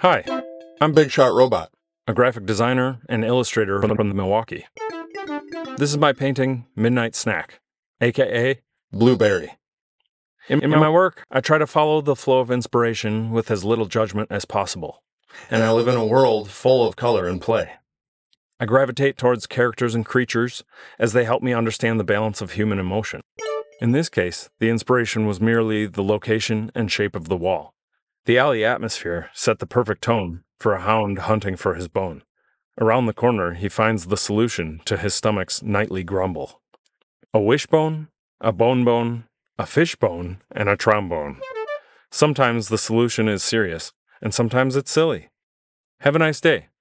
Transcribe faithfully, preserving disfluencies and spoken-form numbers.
Hi, I'm Big Shot Robot, a graphic designer and illustrator from from Milwaukee. This is my painting, Midnight Snack, aka Blueberry. In, in my work, I try to follow the flow of inspiration with as little judgment as possible, and I live in a world full of color and play. I gravitate towards characters and creatures as they help me understand the balance of human emotion. In this case, the inspiration was merely the location and shape of the wall. The alley atmosphere set the perfect tone for a hound hunting for his bone. Around the corner, he finds the solution to his stomach's nightly grumble. A wishbone, a bone bone, a fishbone, and a trombone. Sometimes the solution is serious, and sometimes it's silly. Have a nice day.